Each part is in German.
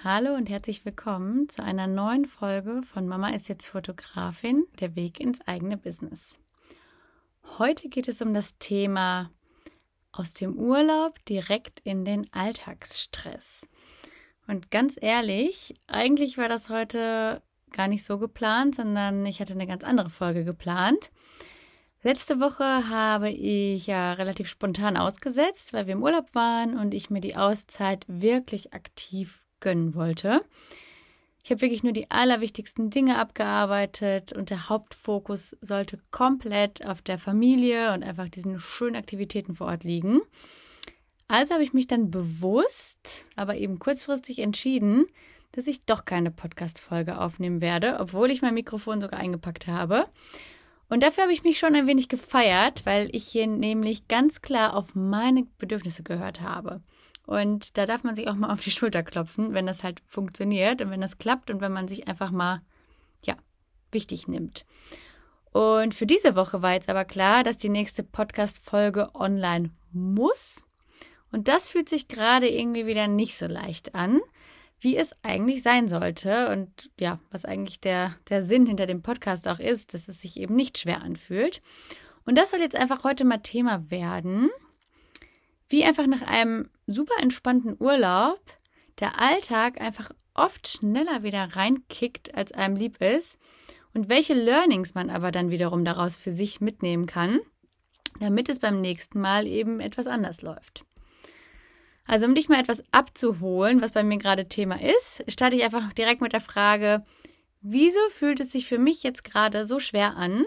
Hallo und herzlich willkommen zu einer neuen Folge von Mama ist jetzt Fotografin, der Weg ins eigene Business. Heute geht es um das Thema aus dem Urlaub direkt in den Alltagsstress. Und ganz ehrlich, eigentlich war das heute gar nicht so geplant, sondern ich hatte eine ganz andere Folge geplant. Letzte Woche habe ich ja relativ spontan ausgesetzt, weil wir im Urlaub waren und ich mir die Auszeit wirklich aktiv gönnen wollte. Ich habe wirklich nur die allerwichtigsten Dinge abgearbeitet und der Hauptfokus sollte komplett auf der Familie und einfach diesen schönen Aktivitäten vor Ort liegen. Also habe ich mich dann bewusst, aber eben kurzfristig entschieden, dass ich doch keine Podcast-Folge aufnehmen werde, obwohl ich mein Mikrofon sogar eingepackt habe. Und dafür habe ich mich schon ein wenig gefeiert, weil ich hier nämlich ganz klar auf meine Bedürfnisse gehört habe. Und da darf man sich auch mal auf die Schulter klopfen, wenn das halt funktioniert und wenn das klappt und wenn man sich einfach mal, wichtig nimmt. Und für diese Woche war jetzt aber klar, dass die nächste Podcast-Folge online muss. Und das fühlt sich gerade irgendwie wieder nicht so leicht an, wie es eigentlich sein sollte. Und ja, was eigentlich der Sinn hinter dem Podcast auch ist, dass es sich eben nicht schwer anfühlt. Und das soll jetzt einfach heute mal Thema werden. Wie einfach nach einem super entspannten Urlaub der Alltag einfach oft schneller wieder reinkickt, als einem lieb ist und welche Learnings man aber dann wiederum daraus für sich mitnehmen kann, damit es beim nächsten Mal eben etwas anders läuft. Also um dich mal etwas abzuholen, was bei mir gerade Thema ist, starte ich einfach direkt mit der Frage, wieso fühlt es sich für mich jetzt gerade so schwer an,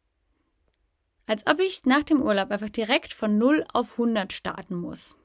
als ob ich nach dem Urlaub einfach direkt von 0 auf 100 starten muss.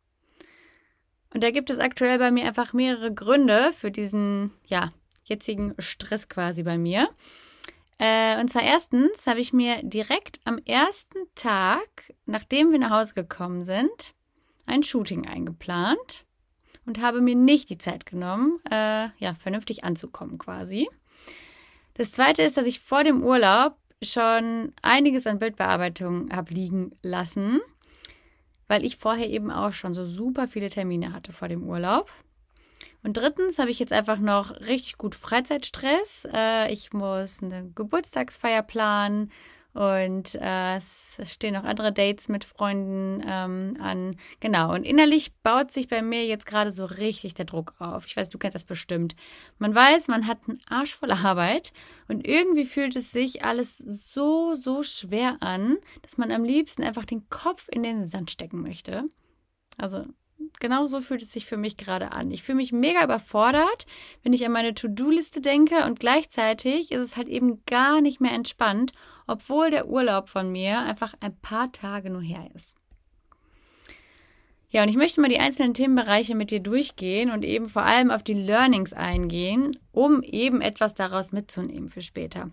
Und da gibt es aktuell bei mir einfach mehrere Gründe für diesen, jetzigen Stress quasi bei mir. Und zwar erstens habe ich mir direkt am ersten Tag, nachdem wir nach Hause gekommen sind, ein Shooting eingeplant und habe mir nicht die Zeit genommen, vernünftig anzukommen quasi. Das zweite ist, dass ich vor dem Urlaub schon einiges an Bildbearbeitung habe liegen lassen, weil ich vorher eben auch schon so super viele Termine hatte vor dem Urlaub. Und drittens habe ich jetzt einfach noch richtig gut Freizeitstress. Ich muss eine Geburtstagsfeier planen und es stehen auch andere Dates mit Freunden an. Genau, und innerlich baut sich bei mir jetzt gerade so richtig der Druck auf. Ich weiß, du kennst das bestimmt. Man weiß, man hat einen Arsch voll Arbeit und irgendwie fühlt es sich alles so, so schwer an, dass man am liebsten einfach den Kopf in den Sand stecken möchte. Also genau so fühlt es sich für mich gerade an. Ich fühle mich mega überfordert, wenn ich an meine To-Do-Liste denke und gleichzeitig ist es halt eben gar nicht mehr entspannt, obwohl der Urlaub von mir einfach ein paar Tage nur her ist. Ja, und ich möchte mal die einzelnen Themenbereiche mit dir durchgehen und eben vor allem auf die Learnings eingehen, um eben etwas daraus mitzunehmen für später.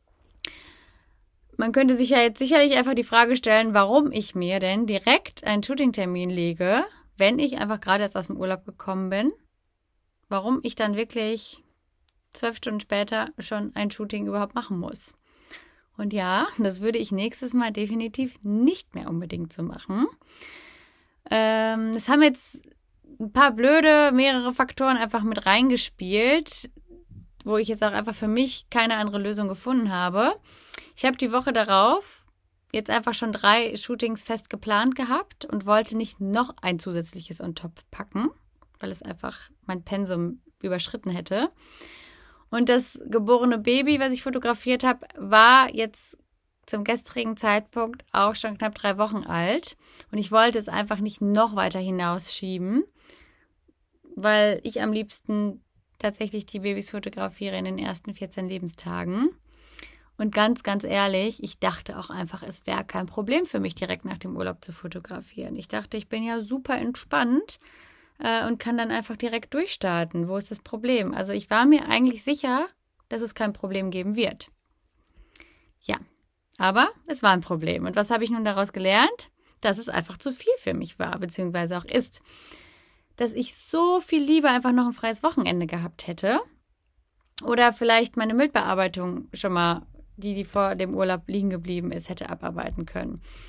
Man könnte sich ja jetzt sicherlich einfach die Frage stellen, warum ich mir denn direkt einen Shooting-Termin lege, wenn ich einfach gerade erst aus dem Urlaub gekommen bin, warum ich dann wirklich 12 Stunden später schon ein Shooting überhaupt machen muss. Und ja, das würde ich nächstes Mal definitiv nicht mehr unbedingt so machen. Es haben jetzt ein paar mehrere Faktoren einfach mit reingespielt, wo ich jetzt auch einfach für mich keine andere Lösung gefunden habe. Ich habe die Woche darauf jetzt einfach schon 3 Shootings fest geplant gehabt und wollte nicht noch ein zusätzliches on top packen, weil es einfach mein Pensum überschritten hätte. Und das geborene Baby, was ich fotografiert habe, war jetzt zum gestrigen Zeitpunkt auch schon knapp 3 Wochen alt. Und ich wollte es einfach nicht noch weiter hinausschieben, weil ich am liebsten tatsächlich die Babys fotografiere in den ersten 14 Lebenstagen. Und ganz, ganz ehrlich, ich dachte auch einfach, es wäre kein Problem für mich, direkt nach dem Urlaub zu fotografieren. Ich dachte, ich bin ja super entspannt und kann dann einfach direkt durchstarten. Wo ist das Problem? Also ich war mir eigentlich sicher, dass es kein Problem geben wird. Ja, aber es war ein Problem. Und was habe ich nun daraus gelernt? Dass es einfach zu viel für mich war, beziehungsweise auch ist. Dass ich so viel lieber einfach noch ein freies Wochenende gehabt hätte. Oder vielleicht meine Bildbearbeitung schon mal, die vor dem Urlaub liegen geblieben ist, hätte abarbeiten können.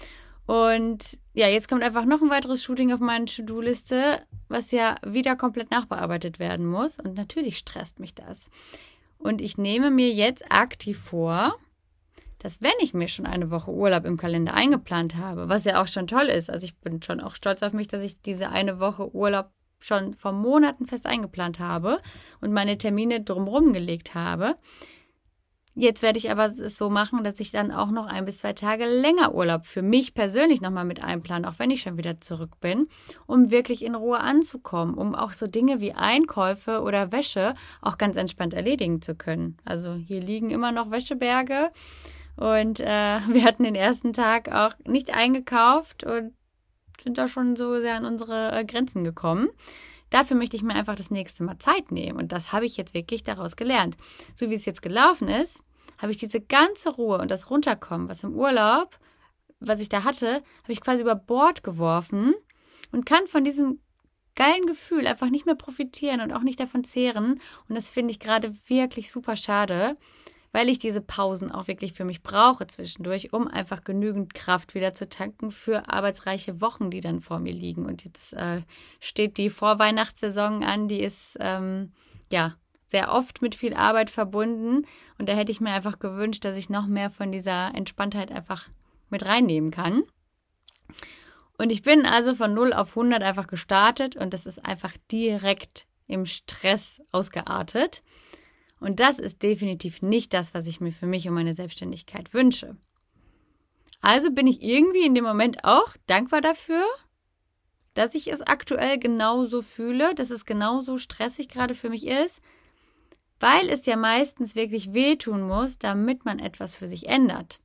Und ja, jetzt kommt einfach noch ein weiteres Shooting auf meine To-Do-Liste, was ja wieder komplett nachbearbeitet werden muss. Und natürlich stresst mich das. Und ich nehme mir jetzt aktiv vor, dass wenn ich mir schon eine Woche Urlaub im Kalender eingeplant habe, was ja auch schon toll ist, also ich bin schon auch stolz auf mich, dass ich diese eine Woche Urlaub schon vor Monaten fest eingeplant habe und meine Termine drumherum gelegt habe. Jetzt werde ich aber es so machen, dass ich dann auch noch 1 bis 2 Tage länger Urlaub für mich persönlich nochmal mit einplane, auch wenn ich schon wieder zurück bin, um wirklich in Ruhe anzukommen, um auch so Dinge wie Einkäufe oder Wäsche auch ganz entspannt erledigen zu können. Also hier liegen immer noch Wäscheberge und wir hatten den ersten Tag auch nicht eingekauft und sind da schon so sehr an unsere Grenzen gekommen. Dafür möchte ich mir einfach das nächste Mal Zeit nehmen. Und das habe ich jetzt wirklich daraus gelernt. So wie es jetzt gelaufen ist, habe ich diese ganze Ruhe und das Runterkommen, was im Urlaub, was ich da hatte, habe ich quasi über Bord geworfen und kann von diesem geilen Gefühl einfach nicht mehr profitieren und auch nicht davon zehren. Und das finde ich gerade wirklich super schade, weil ich diese Pausen auch wirklich für mich brauche zwischendurch, um einfach genügend Kraft wieder zu tanken für arbeitsreiche Wochen, die dann vor mir liegen. Und jetzt steht die Vorweihnachtssaison an, die ist sehr oft mit viel Arbeit verbunden. Und da hätte ich mir einfach gewünscht, dass ich noch mehr von dieser Entspanntheit einfach mit reinnehmen kann. Und ich bin also von 0 auf 100 einfach gestartet und das ist einfach direkt im Stress ausgeartet. Und das ist definitiv nicht das, was ich mir für mich und meine Selbstständigkeit wünsche. Also bin ich irgendwie in dem Moment auch dankbar dafür, dass ich es aktuell genauso fühle, dass es genauso stressig gerade für mich ist, weil es ja meistens wirklich wehtun muss, damit man etwas für sich ändert.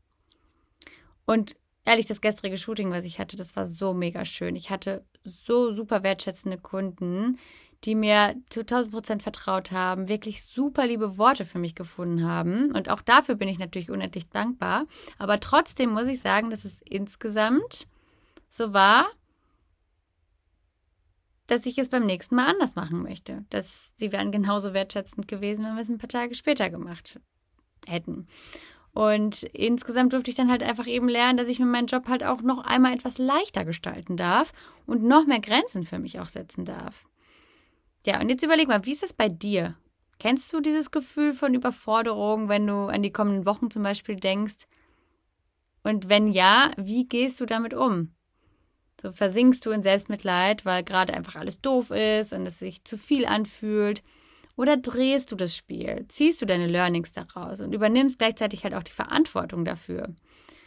Und ehrlich, das gestrige Shooting, was ich hatte, das war so mega schön. Ich hatte so super wertschätzende Kunden, die mir zu 1000% vertraut haben, wirklich super liebe Worte für mich gefunden haben. Und auch dafür bin ich natürlich unendlich dankbar. Aber trotzdem muss ich sagen, dass es insgesamt so war, dass ich es beim nächsten Mal anders machen möchte. Sie wären genauso wertschätzend gewesen, wenn wir es ein paar Tage später gemacht hätten. Und insgesamt durfte ich dann halt einfach eben lernen, dass ich mir meinen Job halt auch noch einmal etwas leichter gestalten darf und noch mehr Grenzen für mich auch setzen darf. Ja, und jetzt überleg mal, wie ist das bei dir? Kennst du dieses Gefühl von Überforderung, wenn du an die kommenden Wochen zum Beispiel denkst? Und wenn ja, wie gehst du damit um? So versinkst du in Selbstmitleid, weil gerade einfach alles doof ist und es sich zu viel anfühlt? Oder drehst du das Spiel, ziehst du deine Learnings daraus und übernimmst gleichzeitig halt auch die Verantwortung dafür?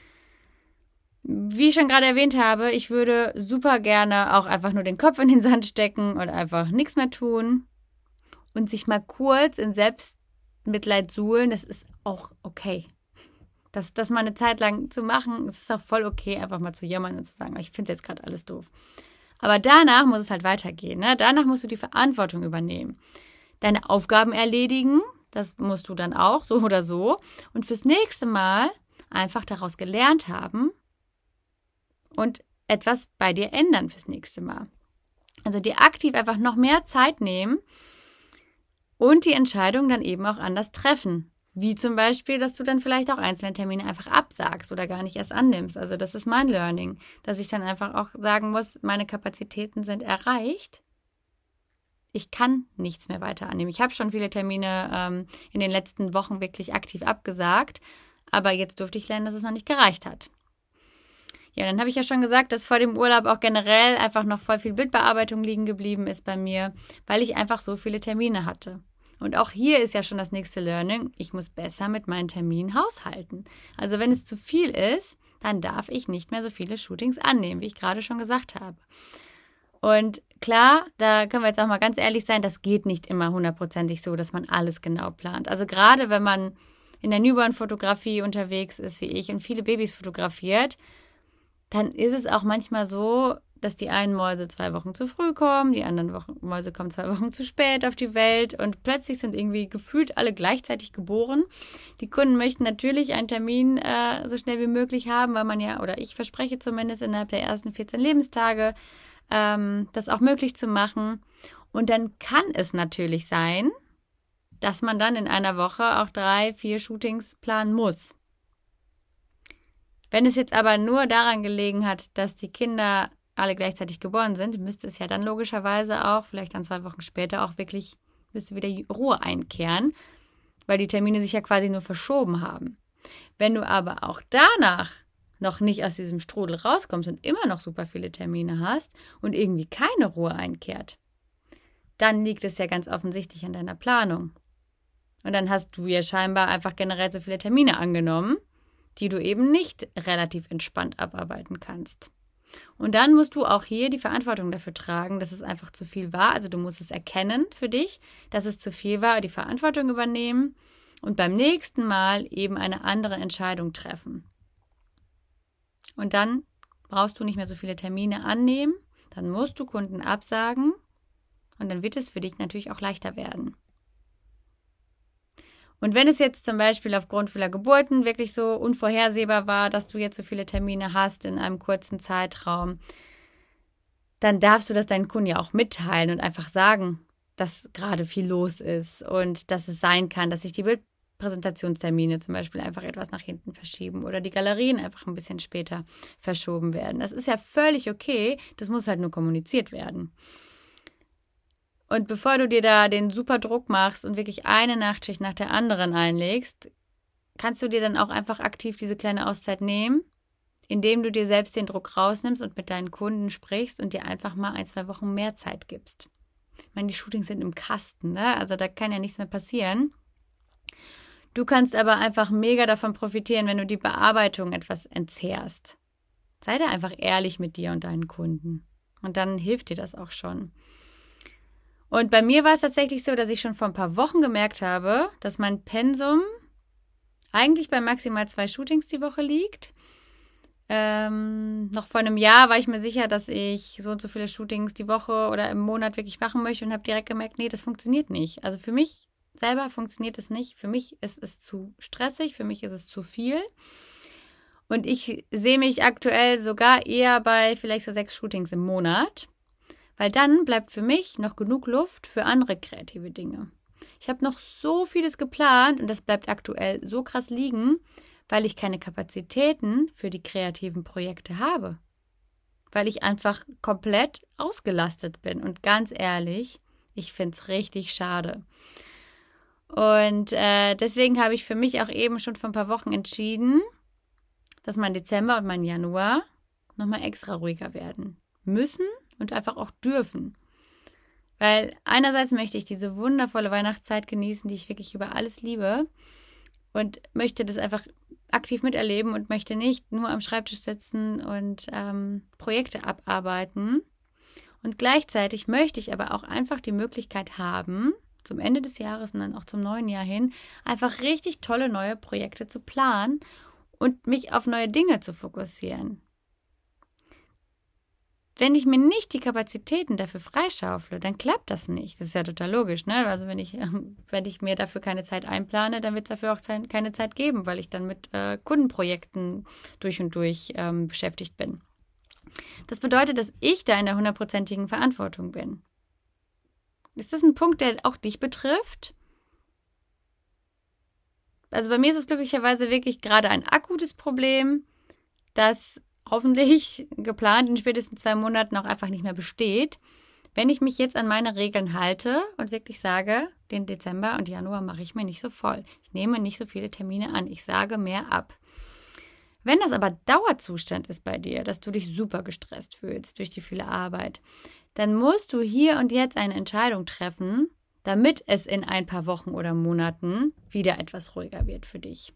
Wie ich schon gerade erwähnt habe, ich würde super gerne auch einfach nur den Kopf in den Sand stecken und einfach nichts mehr tun und sich mal kurz in Selbstmitleid suhlen, das ist auch okay. Das mal eine Zeit lang zu machen, das ist auch voll okay, einfach mal zu jammern und zu sagen, ich finde es jetzt gerade alles doof. Aber danach muss es halt weitergehen, ne? Danach musst du die Verantwortung übernehmen. Deine Aufgaben erledigen, das musst du dann auch, so oder so. Und fürs nächste Mal einfach daraus gelernt haben und etwas bei dir ändern fürs nächste Mal. Also dir aktiv einfach noch mehr Zeit nehmen und die Entscheidung dann eben auch anders treffen. Wie zum Beispiel, dass du dann vielleicht auch einzelne Termine einfach absagst oder gar nicht erst annimmst. Also das ist mein Learning, dass ich dann einfach auch sagen muss, meine Kapazitäten sind erreicht. Ich kann nichts mehr weiter annehmen. Ich habe schon viele Termine in den letzten Wochen wirklich aktiv abgesagt, aber jetzt durfte ich lernen, dass es noch nicht gereicht hat. Ja, dann habe ich ja schon gesagt, dass vor dem Urlaub auch generell einfach noch voll viel Bildbearbeitung liegen geblieben ist bei mir, weil ich einfach so viele Termine hatte. Und auch hier ist ja schon das nächste Learning, ich muss besser mit meinen Terminen haushalten. Also wenn es zu viel ist, dann darf ich nicht mehr so viele Shootings annehmen, wie ich gerade schon gesagt habe. Und klar, da können wir jetzt auch mal ganz ehrlich sein, das geht nicht immer 100%ig so, dass man alles genau plant. Also gerade wenn man in der Newborn-Fotografie unterwegs ist, wie ich, und viele Babys fotografiert, dann ist es auch manchmal so, dass die einen Mäuse 2 Wochen zu früh kommen, die anderen Mäuse kommen 2 Wochen zu spät auf die Welt und plötzlich sind irgendwie gefühlt alle gleichzeitig geboren. Die Kunden möchten natürlich einen Termin so schnell wie möglich haben, weil man ja, oder ich verspreche zumindest innerhalb der ersten 14 Lebenstage, das auch möglich zu machen. Und dann kann es natürlich sein, dass man dann in einer Woche auch 3, 4 Shootings planen muss. Wenn es jetzt aber nur daran gelegen hat, dass die Kinder alle gleichzeitig geboren sind, müsste es ja dann logischerweise auch, vielleicht dann 2 Wochen später, auch wirklich, müsste wieder Ruhe einkehren, weil die Termine sich ja quasi nur verschoben haben. Wenn du aber auch danach noch nicht aus diesem Strudel rauskommst und immer noch super viele Termine hast und irgendwie keine Ruhe einkehrt, dann liegt es ja ganz offensichtlich an deiner Planung. Und dann hast du ja scheinbar einfach generell so viele Termine angenommen, die du eben nicht relativ entspannt abarbeiten kannst. Und dann musst du auch hier die Verantwortung dafür tragen, dass es einfach zu viel war. Also du musst es erkennen für dich, dass es zu viel war, die Verantwortung übernehmen und beim nächsten Mal eben eine andere Entscheidung treffen. Und dann brauchst du nicht mehr so viele Termine annehmen, dann musst du Kunden absagen und dann wird es für dich natürlich auch leichter werden. Und wenn es jetzt zum Beispiel aufgrund vieler Geburten wirklich so unvorhersehbar war, dass du jetzt so viele Termine hast in einem kurzen Zeitraum, dann darfst du das deinen Kunden ja auch mitteilen und einfach sagen, dass gerade viel los ist und dass es sein kann, dass sich die Bildpräsentationstermine zum Beispiel einfach etwas nach hinten verschieben oder die Galerien einfach ein bisschen später verschoben werden. Das ist ja völlig okay, das muss halt nur kommuniziert werden. Und bevor du dir da den super Druck machst und wirklich eine Nachtschicht nach der anderen einlegst, kannst du dir dann auch einfach aktiv diese kleine Auszeit nehmen, indem du dir selbst den Druck rausnimmst und mit deinen Kunden sprichst und dir einfach mal 1-2 Wochen mehr Zeit gibst. Ich meine, die Shootings sind im Kasten, ne? Also da kann ja nichts mehr passieren. Du kannst aber einfach mega davon profitieren, wenn du die Bearbeitung etwas entzehrst. Sei da einfach ehrlich mit dir und deinen Kunden. Und dann hilft dir das auch schon. Und bei mir war es tatsächlich so, dass ich schon vor ein paar Wochen gemerkt habe, dass mein Pensum eigentlich bei maximal 2 Shootings die Woche liegt. Noch vor einem Jahr war ich mir sicher, dass ich so und so viele Shootings die Woche oder im Monat wirklich machen möchte und habe direkt gemerkt, nee, das funktioniert nicht. Also für mich selber funktioniert es nicht. Für mich ist es zu stressig, für mich ist es zu viel. Und ich sehe mich aktuell sogar eher bei vielleicht so 6 Shootings im Monat. Weil dann bleibt für mich noch genug Luft für andere kreative Dinge. Ich habe noch so vieles geplant und das bleibt aktuell so krass liegen, weil ich keine Kapazitäten für die kreativen Projekte habe. Weil ich einfach komplett ausgelastet bin. Und ganz ehrlich, ich finde es richtig schade. Und deswegen habe ich für mich auch eben schon vor ein paar Wochen entschieden, dass mein Dezember und mein Januar nochmal extra ruhiger werden müssen. Und einfach auch dürfen. Weil einerseits möchte ich diese wundervolle Weihnachtszeit genießen, die ich wirklich über alles liebe. Und möchte das einfach aktiv miterleben und möchte nicht nur am Schreibtisch sitzen und Projekte abarbeiten. Und gleichzeitig möchte ich aber auch einfach die Möglichkeit haben, zum Ende des Jahres und dann auch zum neuen Jahr hin, einfach richtig tolle neue Projekte zu planen und mich auf neue Dinge zu fokussieren. Wenn ich mir nicht die Kapazitäten dafür freischaufle, dann klappt das nicht. Das ist ja total logisch, ne? Also wenn ich mir dafür keine Zeit einplane, dann wird es dafür auch keine Zeit geben, weil ich dann mit Kundenprojekten durch und durch beschäftigt bin. Das bedeutet, dass ich da in der 100%igen Verantwortung bin. Ist das ein Punkt, der auch dich betrifft? Also bei mir ist es glücklicherweise wirklich gerade ein akutes Problem, das hoffentlich geplant in spätestens 2 Monaten auch einfach nicht mehr besteht, wenn ich mich jetzt an meine Regeln halte und wirklich sage, den Dezember und Januar mache ich mir nicht so voll. Ich nehme nicht so viele Termine an, ich sage mehr ab. Wenn das aber Dauerzustand ist bei dir, dass du dich super gestresst fühlst durch die viele Arbeit, dann musst du hier und jetzt eine Entscheidung treffen, damit es in ein paar Wochen oder Monaten wieder etwas ruhiger wird für dich.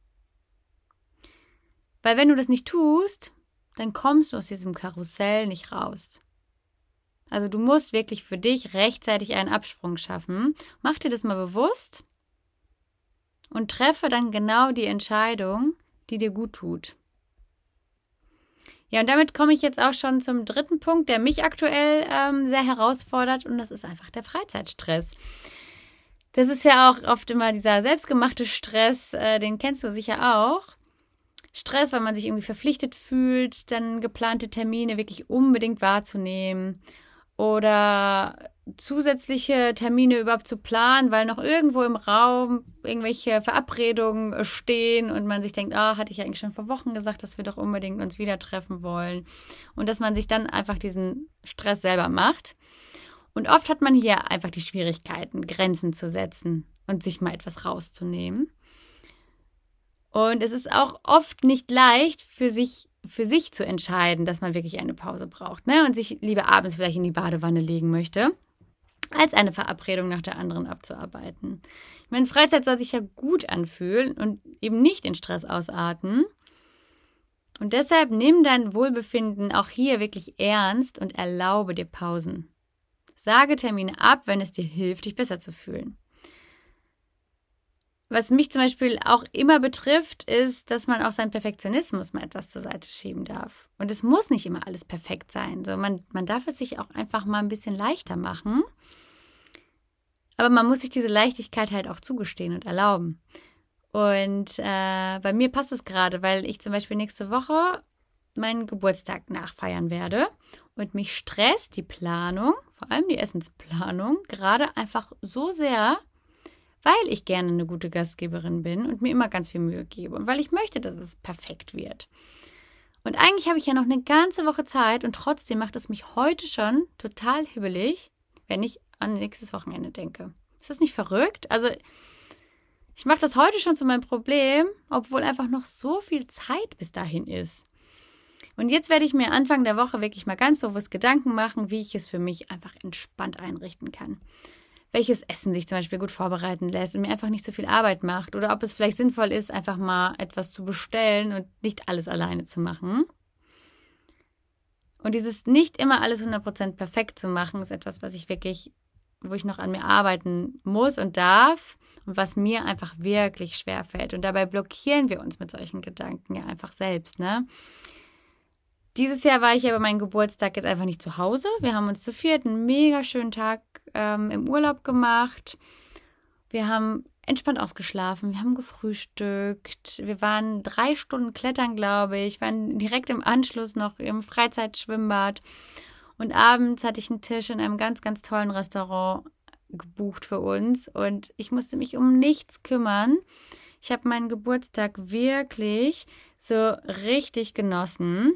Weil wenn du das nicht tust, dann kommst du aus diesem Karussell nicht raus. Also du musst wirklich für dich rechtzeitig einen Absprung schaffen. Mach dir das mal bewusst und treffe dann genau die Entscheidung, die dir gut tut. Ja, und damit komme ich jetzt auch schon zum 3. Punkt, der mich aktuell sehr herausfordert, und das ist einfach der Freizeitstress. Das ist ja auch oft immer dieser selbstgemachte Stress, den kennst du sicher auch. Stress, weil man sich irgendwie verpflichtet fühlt, dann geplante Termine wirklich unbedingt wahrzunehmen. Oder zusätzliche Termine überhaupt zu planen, weil noch irgendwo im Raum irgendwelche Verabredungen stehen und man sich denkt, hatte ich ja eigentlich schon vor Wochen gesagt, dass wir doch unbedingt uns wieder treffen wollen. Und dass man sich dann einfach diesen Stress selber macht. Und oft hat man hier einfach die Schwierigkeiten, Grenzen zu setzen und sich mal etwas rauszunehmen. Und es ist auch oft nicht leicht für sich zu entscheiden, dass man wirklich eine Pause braucht, ne? Und sich lieber abends vielleicht in die Badewanne legen möchte, als eine Verabredung nach der anderen abzuarbeiten. Ich meine, Freizeit soll sich ja gut anfühlen und eben nicht in Stress ausarten. Und deshalb nimm dein Wohlbefinden auch hier wirklich ernst und erlaube dir Pausen. Sage Termine ab, wenn es dir hilft, dich besser zu fühlen. Was mich zum Beispiel auch immer betrifft, ist, dass man auch seinen Perfektionismus mal etwas zur Seite schieben darf. Und es muss nicht immer alles perfekt sein. So, man darf es sich auch einfach mal ein bisschen leichter machen. Aber man muss sich diese Leichtigkeit halt auch zugestehen und erlauben. Und bei mir passt es gerade, weil ich zum Beispiel nächste Woche meinen Geburtstag nachfeiern werde. Und mich stresst die Planung, vor allem die Essensplanung, gerade einfach so sehr, weil ich gerne eine gute Gastgeberin bin und mir immer ganz viel Mühe gebe und weil ich möchte, dass es perfekt wird. Und eigentlich habe ich ja noch eine ganze Woche Zeit und trotzdem macht es mich heute schon total hibbelig, wenn ich an nächstes Wochenende denke. Ist das nicht verrückt? Also ich mache das heute schon zu meinem Problem, obwohl einfach noch so viel Zeit bis dahin ist. Und jetzt werde ich mir Anfang der Woche wirklich mal ganz bewusst Gedanken machen, wie ich es für mich einfach entspannt einrichten kann. Welches Essen sich zum Beispiel gut vorbereiten lässt und mir einfach nicht so viel Arbeit macht. Oder ob es vielleicht sinnvoll ist, einfach mal etwas zu bestellen und nicht alles alleine zu machen. Und dieses nicht immer alles 100% perfekt zu machen, ist etwas, wo ich noch an mir arbeiten muss und darf und was mir einfach wirklich schwer fällt. Und dabei blockieren wir uns mit solchen Gedanken ja einfach selbst, ne? Dieses Jahr war ich ja bei meinem Geburtstag jetzt einfach nicht zu Hause. Wir haben uns zu viert einen mega schönen Tag im Urlaub gemacht. Wir haben entspannt ausgeschlafen, wir haben gefrühstückt. Wir waren 3 Stunden klettern, glaube ich. Wir waren direkt im Anschluss noch im Freizeitschwimmbad. Und abends hatte ich einen Tisch in einem ganz, ganz tollen Restaurant gebucht für uns. Und ich musste mich um nichts kümmern. Ich habe meinen Geburtstag wirklich so richtig genossen.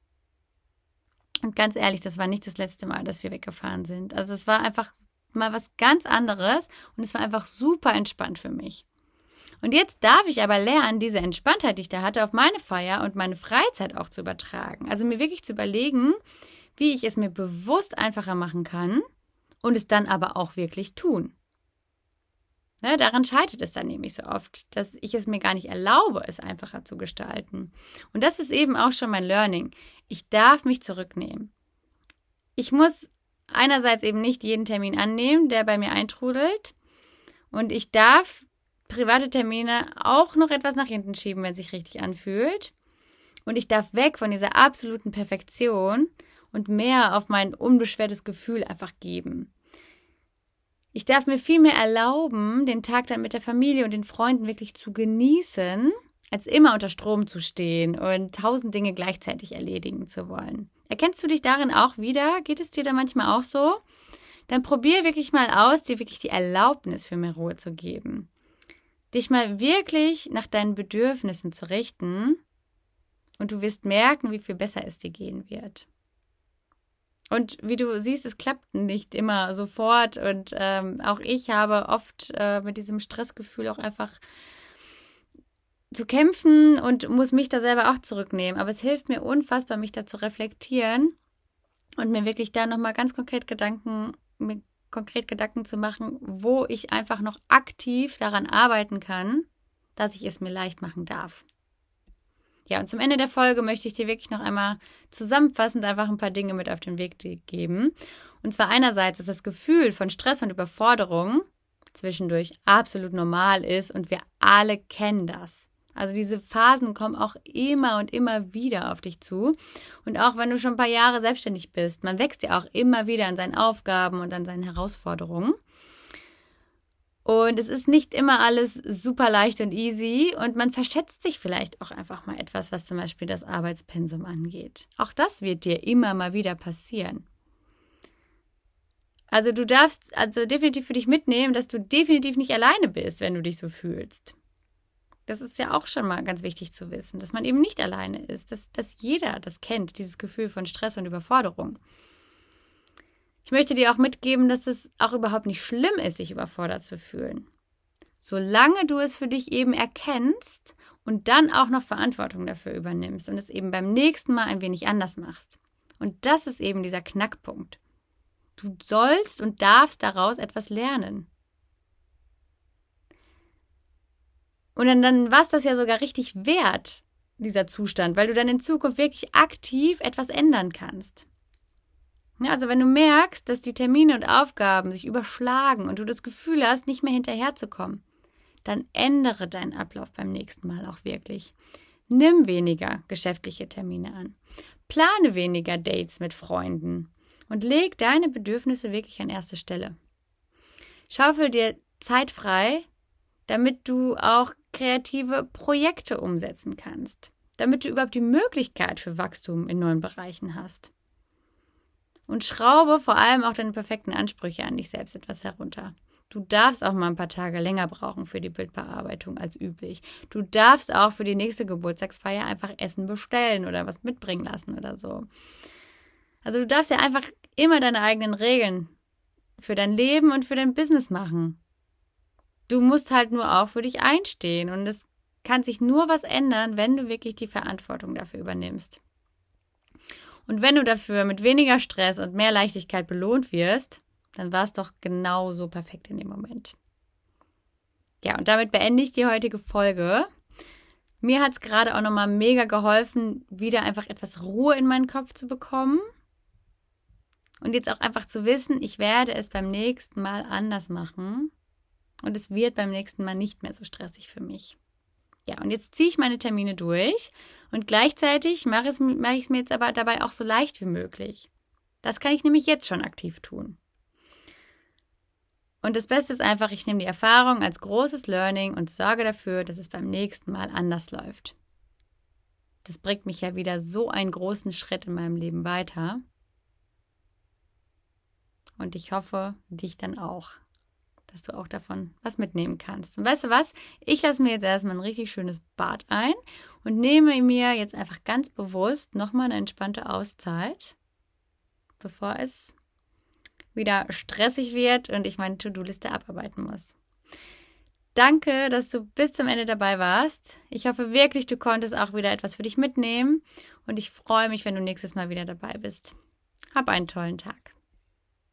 Und ganz ehrlich, das war nicht das letzte Mal, dass wir weggefahren sind. Also es war einfach mal was ganz anderes und es war einfach super entspannt für mich. Und jetzt darf ich aber lernen, diese Entspanntheit, die ich da hatte, auf meine Feier und meine Freizeit auch zu übertragen. Also mir wirklich zu überlegen, wie ich es mir bewusst einfacher machen kann und es dann aber auch wirklich tun. Ne, daran scheitert es dann nämlich so oft, dass ich es mir gar nicht erlaube, es einfacher zu gestalten. Und das ist eben auch schon mein Learning. Ich darf mich zurücknehmen. Ich muss einerseits eben nicht jeden Termin annehmen, der bei mir eintrudelt. Und ich darf private Termine auch noch etwas nach hinten schieben, wenn es sich richtig anfühlt. Und ich darf weg von dieser absoluten Perfektion und mehr auf mein unbeschwertes Gefühl einfach geben. Ich darf mir viel mehr erlauben, den Tag dann mit der Familie und den Freunden wirklich zu genießen, als immer unter Strom zu stehen und 1000 Dinge gleichzeitig erledigen zu wollen. Erkennst du dich darin auch wieder? Geht es dir da manchmal auch so? Dann probier wirklich mal aus, dir wirklich die Erlaubnis für mehr Ruhe zu geben. Dich mal wirklich nach deinen Bedürfnissen zu richten und du wirst merken, wie viel besser es dir gehen wird. Und wie du siehst, es klappt nicht immer sofort und auch ich habe oft mit diesem Stressgefühl auch einfach zu kämpfen und muss mich da selber auch zurücknehmen. Aber es hilft mir unfassbar, mich da zu reflektieren und mir wirklich da nochmal ganz konkret Gedanken zu machen, wo ich einfach noch aktiv daran arbeiten kann, dass ich es mir leicht machen darf. Ja, und zum Ende der Folge möchte ich dir wirklich noch einmal zusammenfassend einfach ein paar Dinge mit auf den Weg geben. Und zwar einerseits, dass das Gefühl von Stress und Überforderung zwischendurch absolut normal ist und wir alle kennen das. Also diese Phasen kommen auch immer und immer wieder auf dich zu. Und auch wenn du schon ein paar Jahre selbstständig bist, man wächst ja auch immer wieder an seinen Aufgaben und an seinen Herausforderungen. Und es ist nicht immer alles super leicht und easy und man verschätzt sich vielleicht auch einfach mal etwas, was zum Beispiel das Arbeitspensum angeht. Auch das wird dir immer mal wieder passieren. Also du darfst also definitiv für dich mitnehmen, dass du definitiv nicht alleine bist, wenn du dich so fühlst. Das ist ja auch schon mal ganz wichtig zu wissen, dass man eben nicht alleine ist, dass jeder das kennt, dieses Gefühl von Stress und Überforderung. Ich möchte dir auch mitgeben, dass es auch überhaupt nicht schlimm ist, sich überfordert zu fühlen. Solange du es für dich eben erkennst und dann auch noch Verantwortung dafür übernimmst und es eben beim nächsten Mal ein wenig anders machst. Und das ist eben dieser Knackpunkt. Du sollst und darfst daraus etwas lernen. Und dann war es das ja sogar richtig wert, dieser Zustand, weil du dann in Zukunft wirklich aktiv etwas ändern kannst. Ja, also wenn du merkst, dass die Termine und Aufgaben sich überschlagen und du das Gefühl hast, nicht mehr hinterherzukommen, dann ändere deinen Ablauf beim nächsten Mal auch wirklich. Nimm weniger geschäftliche Termine an. Plane weniger Dates mit Freunden und leg deine Bedürfnisse wirklich an erste Stelle. Schaufel dir Zeit frei, damit du auch kreative Projekte umsetzen kannst, damit du überhaupt die Möglichkeit für Wachstum in neuen Bereichen hast. Und schraube vor allem auch deine perfekten Ansprüche an dich selbst etwas herunter. Du darfst auch mal ein paar Tage länger brauchen für die Bildbearbeitung als üblich. Du darfst auch für die nächste Geburtstagsfeier einfach Essen bestellen oder was mitbringen lassen oder so. Also du darfst ja einfach immer deine eigenen Regeln für dein Leben und für dein Business machen. Du musst halt nur auch für dich einstehen und es kann sich nur was ändern, wenn du wirklich die Verantwortung dafür übernimmst. Und wenn du dafür mit weniger Stress und mehr Leichtigkeit belohnt wirst, dann war es doch genauso perfekt in dem Moment. Ja, und damit beende ich die heutige Folge. Mir hat es gerade auch nochmal mega geholfen, wieder einfach etwas Ruhe in meinen Kopf zu bekommen. Und jetzt auch einfach zu wissen, ich werde es beim nächsten Mal anders machen. Und es wird beim nächsten Mal nicht mehr so stressig für mich. Ja, und jetzt ziehe ich meine Termine durch und gleichzeitig mache ich es mir jetzt aber dabei auch so leicht wie möglich. Das kann ich nämlich jetzt schon aktiv tun. Und das Beste ist einfach, ich nehme die Erfahrung als großes Learning und sorge dafür, dass es beim nächsten Mal anders läuft. Das bringt mich ja wieder so einen großen Schritt in meinem Leben weiter. Und ich hoffe, dich dann auch, dass du auch davon was mitnehmen kannst. Und weißt du was? Ich lasse mir jetzt erstmal ein richtig schönes Bad ein und nehme mir jetzt einfach ganz bewusst nochmal eine entspannte Auszeit, bevor es wieder stressig wird und ich meine To-Do-Liste abarbeiten muss. Danke, dass du bis zum Ende dabei warst. Ich hoffe wirklich, du konntest auch wieder etwas für dich mitnehmen und ich freue mich, wenn du nächstes Mal wieder dabei bist. Hab einen tollen Tag.